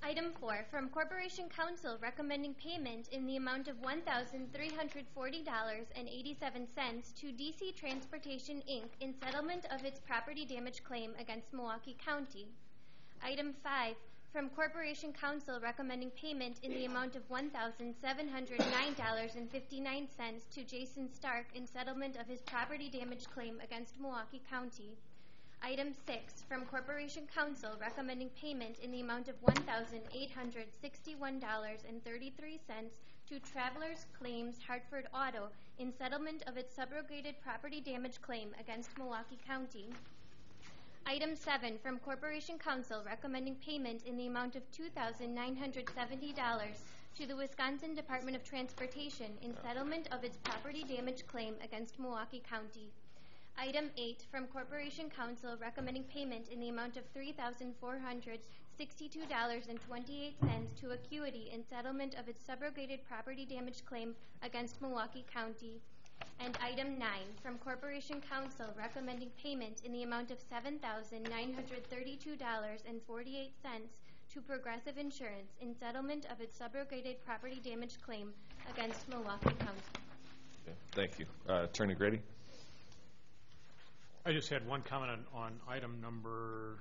Item 4, from Corporation Counsel recommending payment in the amount of $1,340.87 to DC Transportation, Inc. in settlement of its property damage claim against Milwaukee County. Item 5, from Corporation Counsel recommending payment in the amount of $1,709.59 to Jason Stark in settlement of his property damage claim against Milwaukee County. Item 6, from Corporation Counsel recommending payment in the amount of $1,861.33 to Travelers Claims Hartford Auto in settlement of its subrogated property damage claim against Milwaukee County. Item 7, from Corporation Counsel recommending payment in the amount of $2,970 to the Wisconsin Department of Transportation in settlement of its property damage claim against Milwaukee County. Item 8, from Corporation Counsel recommending payment in the amount of $3,462.28 to Acuity in settlement of its subrogated property damage claim against Milwaukee County. And item 9, from Corporation Counsel recommending payment in the amount of $7,932.48 to Progressive Insurance in settlement of its subrogated property damage claim against Milwaukee County. Okay, thank you. Attorney Grady? I just had one comment on item number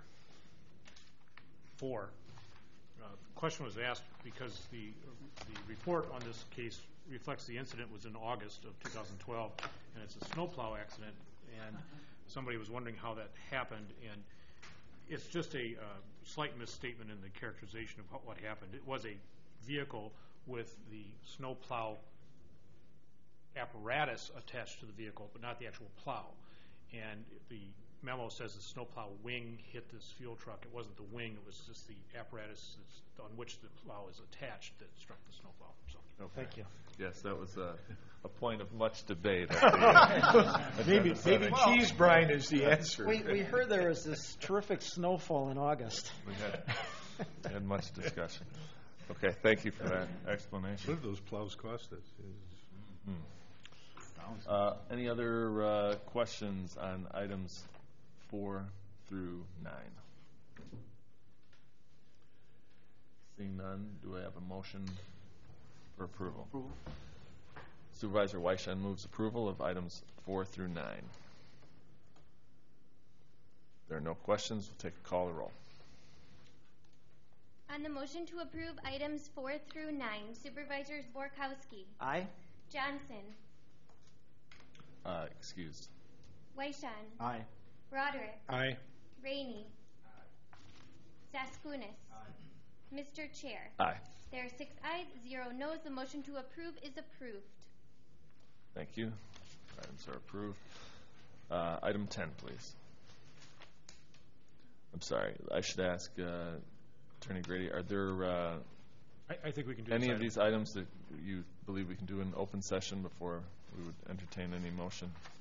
4. The question was asked because the report on this case reflects the incident was in August of 2012, and it's a snowplow accident, and somebody was wondering how that happened, and it's just a slight misstatement in the characterization of what happened. It was a vehicle with the snowplow apparatus attached to the vehicle, but not the actual plow. And the memo says the snowplow wing hit this fuel truck. It wasn't the wing, it was just the apparatus on which the plow is attached that struck the snowplow. So. Okay. Thank you. Yes, that was a point of much debate. Maybe cheese brine is the answer. We heard there was this terrific snowfall in August. We had much discussion. Okay, thank you for that explanation. What did those plows cost us? Mm-hmm. Any other questions on items 4 through 9? Seeing none, do I have a motion for approval? Supervisor Weishan moves approval of items 4 through 9. If there are no questions, we'll take a call to roll. On the motion to approve items 4 through 9, Supervisors Borkowski. Aye. Johnson. Excused. Weishan. Aye. Roderick. Aye. Rainey. Saskunis. Mr. Chair. Aye. There are 6 ayes, 0 noes. The motion to approve is approved. Thank you. Items are approved. Item 10, please. I'm sorry. I should ask Attorney Grady, are there I think we can do any of these items that you believe we can do in open session before we would entertain any motion?